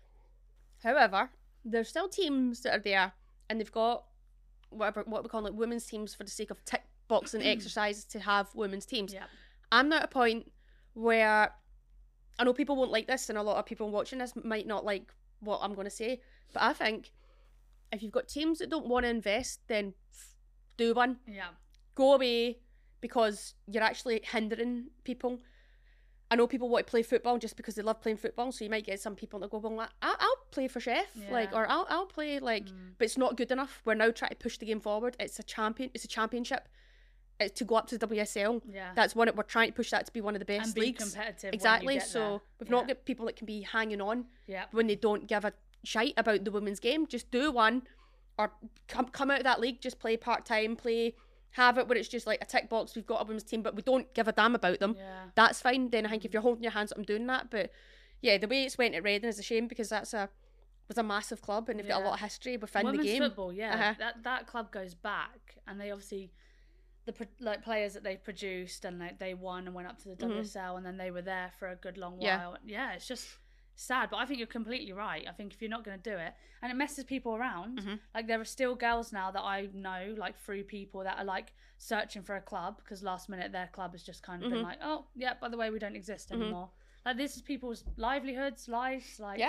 S2: However, there's still teams that are there, and they've got what we call like women's teams for the sake of tick boxing exercises to have women's teams.
S4: Yeah.
S2: I'm now at a point where I know people won't like this, and a lot of people watching this might not like what I'm going to say, but I think if you've got teams that don't want to invest, then do one.
S4: Yeah.
S2: Go away, because you're actually hindering people. I know people want to play football just because they love playing football, so you might get some people that go, well, I'll play for Chef, like,
S4: Yeah.
S2: or I'll play, like, but it's not good enough. We're now trying to push the game forward. It's a championship. It's to go up to the WSL.
S4: Yeah.
S2: That's one. We're trying to push that to be one of the best
S4: And be
S2: leagues.
S4: competitive when you
S2: Exactly.
S4: get
S2: So
S4: there.
S2: we've
S4: Yeah.
S2: not got people that can be hanging on
S4: Yeah.
S2: when they don't give a shite about the women's game. Just do one, or come out of that league. Just play part time. Have it where it's just like a tick box. We've got a women's team, but we don't give a damn about them.
S4: Yeah.
S2: That's fine. Then I think if you're holding your hands up and doing that, but yeah, the way it's went at Reading is a shame, because was a massive club, and they've got a
S4: Yeah.
S2: lot of history within
S4: Women's
S2: the game.
S4: football, yeah,
S2: Uh-huh.
S4: that club goes back, and they obviously players that they produced, and they won and went up to the WSL, and then they were there for a good long while. Yeah, it's just sad, but I think you're completely right. I think if you're not going to do it, and it messes people around, like there are still girls now that I know, like through people that are like searching for a club because last minute their club has just kind of been like, oh yeah, by the way, we don't exist anymore. Like this is people's livelihoods, lives, like
S2: Yeah.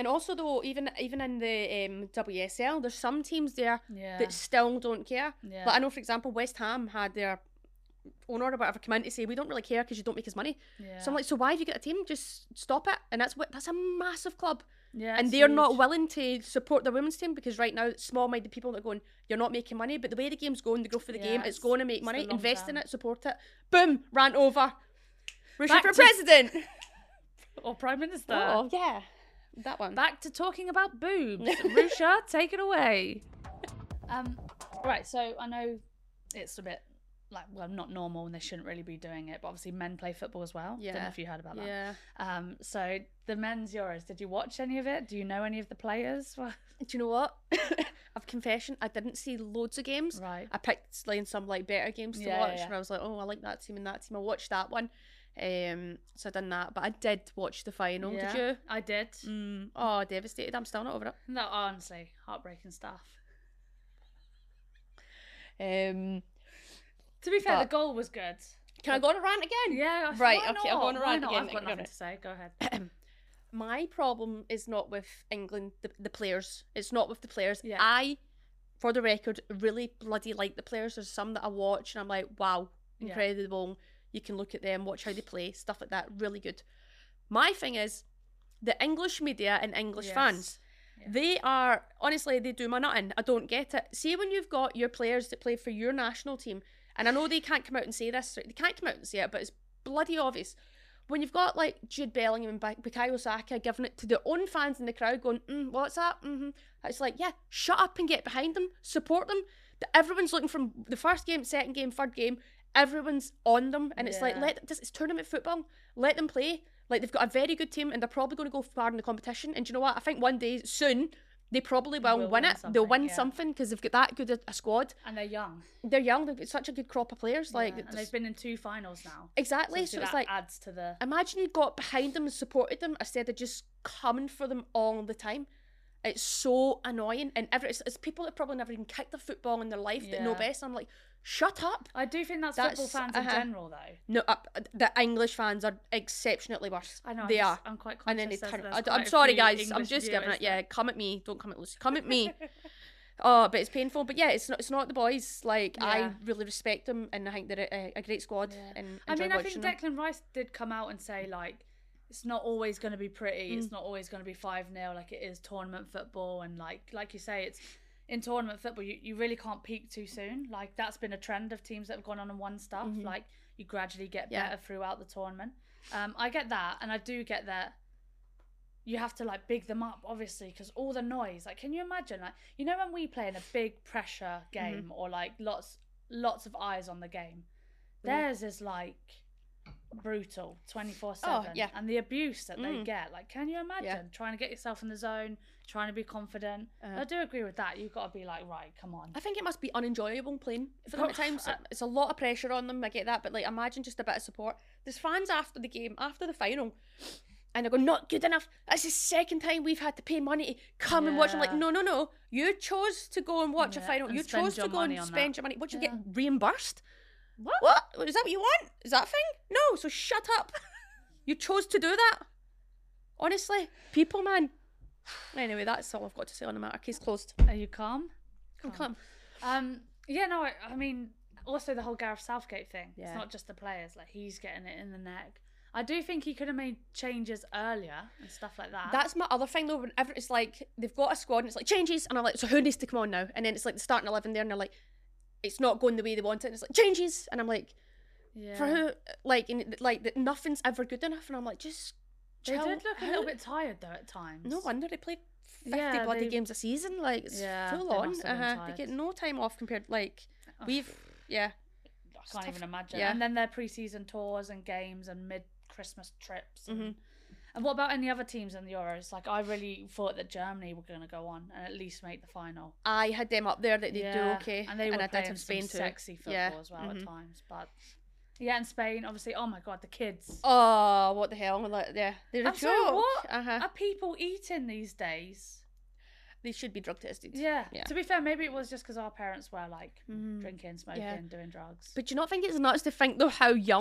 S2: And also though, even in the WSL, there's some teams there
S4: Yeah.
S2: that still don't care.
S4: Yeah.
S2: Like I know, for example, West Ham had their owner or whatever come in to say we don't really care because you don't make us money.
S4: Yeah.
S2: So I'm like, so why have you got a team? Just stop it. And that's a massive club.
S4: Yeah,
S2: And
S4: it's
S2: they're not
S4: huge.
S2: willing to support their women's team because right now it's small-minded people that are going, you're not making money, but the way the game's going, the growth of the game, it's going to make
S4: it's
S2: money.
S4: the long
S2: Invest in
S4: term.
S2: it, support it. Boom, rant over. Russia
S4: Back
S2: for
S4: to-
S2: president.
S4: Or Prime Minister.
S2: Oh yeah, that one.
S4: Back to talking about boobs. Rusha, take it away. Right, so I know it's a bit like, well, not normal and they shouldn't really be doing it, but obviously men play football as well. Don't know
S2: Yeah.
S4: if you heard about that.
S2: Yeah.
S4: So the men's Euros, did you watch any of it? Do you know any of the players?
S2: Do you know what? I've confession, I didn't see loads of games.
S4: Right.
S2: I picked like some like better games to
S4: Yeah,
S2: watch,
S4: yeah.
S2: and I was like, oh, I like that team and that team. I watched that one. So I done that, but I did watch the final.
S4: Yeah,
S2: Did you?
S4: I did.
S2: Oh, devastated. I'm still not over it.
S4: No, honestly, heartbreaking stuff. To be fair,
S2: But-
S4: the goal was good.
S2: Can I go on a rant again?
S4: Yeah,
S2: Right,
S4: why
S2: okay, I'll go on a
S4: not? Why
S2: rant
S4: not?
S2: again.
S4: I've got
S2: Go on
S4: nothing
S2: it.
S4: to say. Go ahead.
S2: My problem is not with England, the players. It's not with the players.
S4: Yeah.
S2: I, for the record, really bloody like the players. There's some that I watch and I'm like, wow,
S4: Yeah.
S2: incredible. You can look at them, watch how they play, stuff like that. Really good. My thing is, the English media and English
S4: Yes.
S2: fans, they are, honestly, they do my nutting. I don't get it. See, when you've got your players that play for your national team, and I know they can't come out and say this, they can't come out and say it, but it's bloody obvious. When you've got like Jude Bellingham and Bukayo Saka giving it to their own fans in the crowd going, what's that? It's like, yeah, shut up and get behind them, support them. Everyone's looking from the first game, second game, third game, everyone's on them, and it's like,
S4: Yeah.
S2: it's tournament football, let them play. Like, they've got a very good team and they're probably going to go far in the competition, and do you know what, I think one day soon they probably will
S4: Will
S2: win
S4: win
S2: it. They'll
S4: something,
S2: win
S4: yeah.
S2: something because they've got that good a squad.
S4: And they're young.
S2: They're young, they've got such a good crop of players. Like,
S4: Yeah, and they've been in 2 finals now.
S2: exactly,
S4: So
S2: so it's
S4: that
S2: like,
S4: adds to the.
S2: imagine you got behind them and supported them instead of just coming for them all the time. It's so annoying, and it's people that probably never even kicked a football in their life that know
S4: Yeah.
S2: best. I'm like, shut up.
S4: I do think that's
S2: That's-
S4: football fans in general, though.
S2: No, the English fans are exceptionally worse.
S4: I know.
S2: They are.
S4: I'm quite
S2: And
S4: conscious.
S2: then they
S4: there's-
S2: turn.
S4: there's
S2: I'm
S4: quite a
S2: sorry,
S4: few
S2: guys. I'm
S4: English
S2: just giving
S4: viewers
S2: it. Yeah,
S4: that-
S2: come at me. Don't come at Lucy. Come at me. Oh, but it's painful. But yeah, it's not the boys. Like, I
S4: Yeah.
S2: really respect them, and I think they're a great squad.
S4: Yeah.
S2: And
S4: I
S2: enjoy
S4: mean, I think
S2: watching them.
S4: Declan Rice did come out and say, like, it's not always going to be pretty. It's not always going to be 5-0 like it is tournament football. And like you say, it's in tournament football, you really can't peak too soon. Like, that's been a trend of teams that have gone on and won stuff. Like, you gradually get
S2: Yeah.
S4: better throughout the tournament. I get that, and I do get that you have to, like, big them up, obviously, because all the noise. Like, can you imagine, like, you know, when we play in a big pressure game or like lots of eyes on the game, theirs is like brutal 24/7.
S2: Oh, yeah.
S4: And the abuse that they get, like, can you imagine trying to get yourself in the zone, trying to be confident? I do agree with that. You've got to be like, right, come on.
S2: I think it must be unenjoyable playing for them at times. It's a lot of pressure on them. I get that, but like, imagine just a bit of support. There's fans after the game, after the final, and they're going, not good enough. That's the second time we've had to pay money to come and watch. I'm like,
S4: Yeah.
S2: no. You chose to go and watch a
S4: Yeah,
S2: final.
S4: and
S2: You
S4: spend
S2: chose to
S4: your
S2: go
S4: money
S2: and
S4: on
S2: spend
S4: that.
S2: your money. What, you
S4: Yeah.
S2: get reimbursed?
S4: What?
S2: Is that what you want? Is that a thing? No, so shut up. You chose to do that. Honestly, people, man. Anyway, that's all I've got to say on the matter. Case closed.
S4: Are you calm?
S2: I'm calm.
S4: Yeah, no, I mean, also the whole Gareth Southgate thing.
S2: Yeah.
S4: It's not just the players, like, he's getting it in the neck. I do think he could have made changes earlier and stuff like that.
S2: That's my other thing though. Whenever it's like they've got a squad and it's like changes, and I'm like, so who needs to come on now? And then it's like the starting 11 there, and they're like, it's not going the way they want it. And it's like changes, and I'm like,
S4: yeah.
S2: for who? Like, nothing's ever good enough, and I'm like, just
S4: They
S2: chill.
S4: did look a
S2: How?
S4: little bit tired though at times.
S2: No wonder they play 50
S4: Yeah,
S2: bloody
S4: they-
S2: games a season. Like, it's
S4: Yeah,
S2: full
S4: they
S2: on.
S4: must have been
S2: They
S4: tired.
S2: get no time off compared. Like, we've yeah.
S4: I can't even imagine.
S2: Yeah.
S4: And then their pre-season tours and games and mid-Christmas trips.
S2: Mm-hmm.
S4: And what about any other teams in the Euros? Like, I really thought that Germany were going to go on and at least make the final.
S2: I had them up there that they do
S4: Yeah,
S2: okay,
S4: and they were
S2: I did
S4: playing
S2: have
S4: some
S2: Spain too.
S4: sexy football
S2: Yeah.
S4: as well at times. But yeah, and Spain, obviously. Oh my God, the kids.
S2: Oh, what the hell? Like, yeah, they're a
S4: I'm sorry,
S2: joke.
S4: what
S2: Uh-huh.
S4: are people eating these days?
S2: They should be drug tested.
S4: Yeah.
S2: Yeah.
S4: To be fair, maybe it was just because our parents were like drinking, smoking, doing drugs.
S2: But do you not think it's nuts to think though how young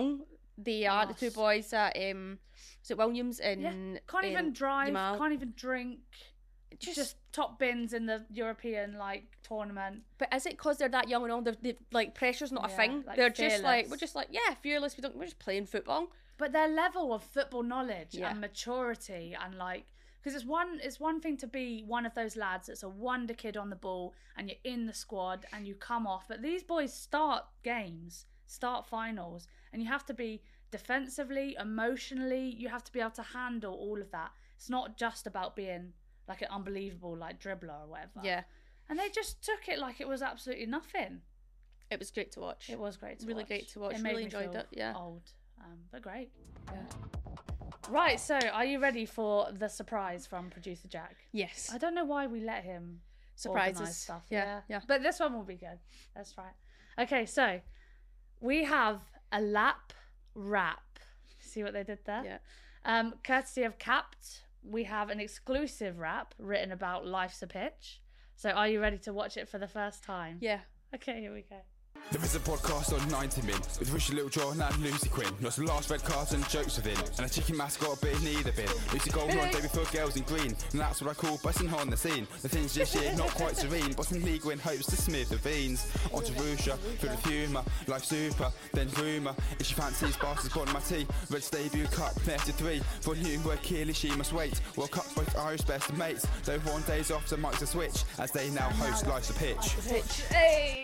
S2: They are the two boys that is it Williams and
S4: can't even drive,
S2: Yamal.
S4: can't even drink. Just top bins in the European tournament.
S2: But is it because they're that young and old? They're like pressure's not a thing.
S4: Like,
S2: they're
S4: fearless.
S2: just like we're just like fearless. We're just playing football.
S4: But their level of football knowledge and maturity and because it's one thing to be one of those lads that's a wonder kid on the ball and you're in the squad and you come off. But these boys start games, start finals, and you have to be defensively, emotionally. You have to be able to handle all of that. It's not just about being like an unbelievable dribbler or whatever.
S2: Yeah.
S4: And they just took it like it was absolutely nothing.
S2: It was great to watch.
S4: It was great to watch.
S2: Really great to watch.
S4: It made
S2: really
S4: me
S2: enjoyed
S4: feel
S2: it. Yeah.
S4: Old, but great. Yeah. Right, so are you ready for the surprise from producer Jack?
S2: Yes.
S4: I don't know why we let him
S2: Surprises.
S4: organise stuff.
S2: Yeah.
S4: But this one will be good. Let's try it. Okay, so we have a lap wrap. See what they did there?
S2: Yeah.
S4: Courtesy of Capped, we have an exclusive rap written about Life's a Pitch. So are you ready to watch it for the first time?
S2: Yeah.
S4: Okay, here we go.
S3: There is a podcast on 90 Min with Richard Littlejohn and Lucy Quinn. Lots of last red cards and jokes within. And a chicken mascot, but it neither bin. Lucy Gold on David for girls in green. And that's what I call busting on the scene. The things this year not quite serene. Boston League win hopes to smear the veins. On to Russia, full of humour. Life super, then rumour. If she fancies bastards bottom my tea. Red's debut cup, after 3. For new word clearly she must wait. World Cup's both Irish best mates. Though one day's off, the mics a switch. As they now host Life's a Pitch.
S4: Hey!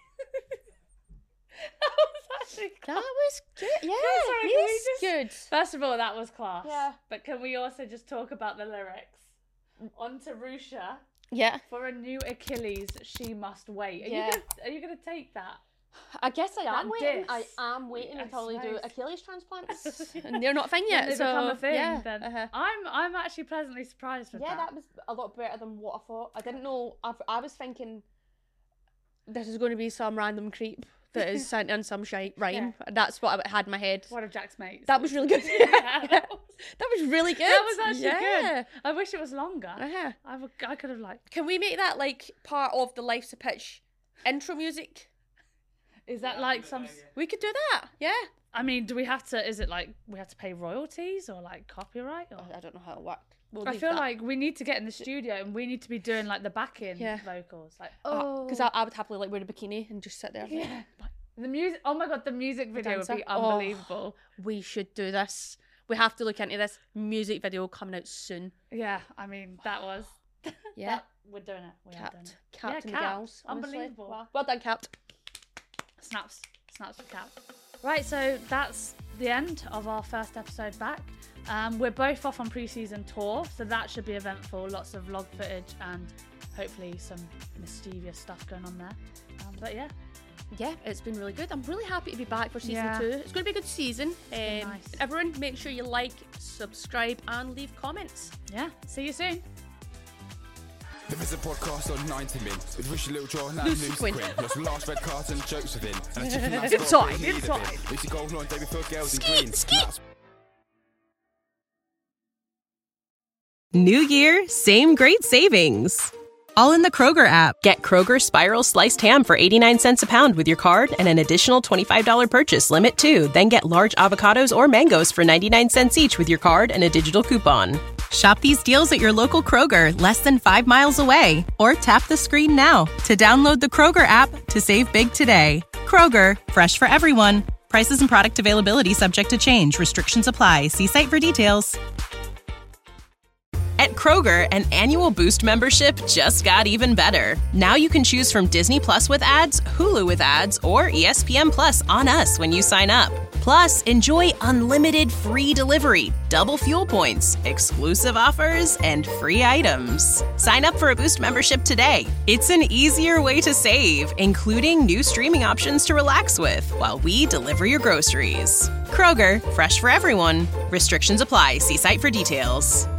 S2: That was good. Yeah,
S4: Sorry,
S2: he's good.
S4: First of all, that was class.
S2: Yeah.
S4: But can we also just talk about the lyrics? On to Russia.
S2: Yeah.
S4: For a new Achilles, she must wait. Are you gonna take that?
S2: I guess I am
S4: That
S2: waiting.
S4: diss.
S2: I am waiting
S4: I
S2: until they do
S4: suppose.
S2: Achilles transplants, and they're not a thing yet.
S4: When they
S2: so
S4: become a thing,
S2: yeah,
S4: then I'm actually pleasantly surprised with
S2: yeah,
S4: that.
S2: that was a lot better than what I thought. I didn't know. I was thinking this is going to be some random creep that is sent in some shite rhyme.
S4: Yeah.
S2: That's what I had in my head.
S4: One of Jack's mates.
S2: That was really good.
S4: Yeah.
S2: That was really good.
S4: That was actually
S2: yeah.
S4: good. I wish it was longer.
S2: Uh-huh.
S4: I could have
S2: Can we make that part of the Life's a Pitch intro music?
S4: Is that like some?
S2: We could do that. Yeah.
S4: I mean, do we have to? Is it we have to pay royalties or copyright? Or?
S2: I don't know how it works.
S4: I feel like we need to get in the studio and we need to be doing the backing vocals.
S2: Because I would happily wear a bikini and just sit there.
S4: Yeah. The music. Oh my god, the music video would be unbelievable.
S2: We should do this. We have to look into this music video coming out soon.
S4: Yeah, I mean that was.
S2: Yeah,
S4: we're doing it. We are doing it.
S2: Capped and
S4: Capped.
S2: gals. Honestly.
S4: Unbelievable.
S2: Wow. Well done, Capped.
S4: Snaps for Cap. Right, so that's the end of our first episode back. We're both off on pre-season tour, so that should be eventful. Lots of log footage and hopefully some mischievous stuff going on there. But yeah.
S2: Yeah, it's been really good. I'm really happy to be back for season 2. It's going to be a good season.
S4: Nice.
S2: Everyone, make sure you like, subscribe, and leave comments.
S4: Yeah, see you soon.
S3: There is a podcast on 90 Min with Richard Littlejohn and
S2: Lucy
S3: Lucy
S2: Quinn.
S3: Quinn. Lots of last red cards and jokes within. And a chicken mascot,
S2: Inside,
S3: but it neither
S2: inside.
S3: bin. Lucy Gold on David for girls in
S2: Skeet,
S3: green.
S2: skeet.
S3: And that's
S1: New year, same great savings. All in the Kroger app. Get Kroger Spiral Sliced Ham for 89 cents a pound with your card and an additional $25 purchase limit too. Then get large avocados or mangoes for 99 cents each with your card and a digital coupon. Shop these deals at your local Kroger, less than 5 miles away. Or tap the screen now to download the Kroger app to save big today. Kroger, fresh for everyone. Prices and product availability subject to change. Restrictions apply. See site for details. At Kroger, an annual Boost membership just got even better. Now you can choose from Disney Plus with ads, Hulu with ads, or ESPN Plus on us when you sign up. Plus, enjoy unlimited free delivery, double fuel points, exclusive offers, and free items. Sign up for a Boost membership today. It's an easier way to save, including new streaming options to relax with while we deliver your groceries. Kroger, fresh for everyone. Restrictions apply. See site for details.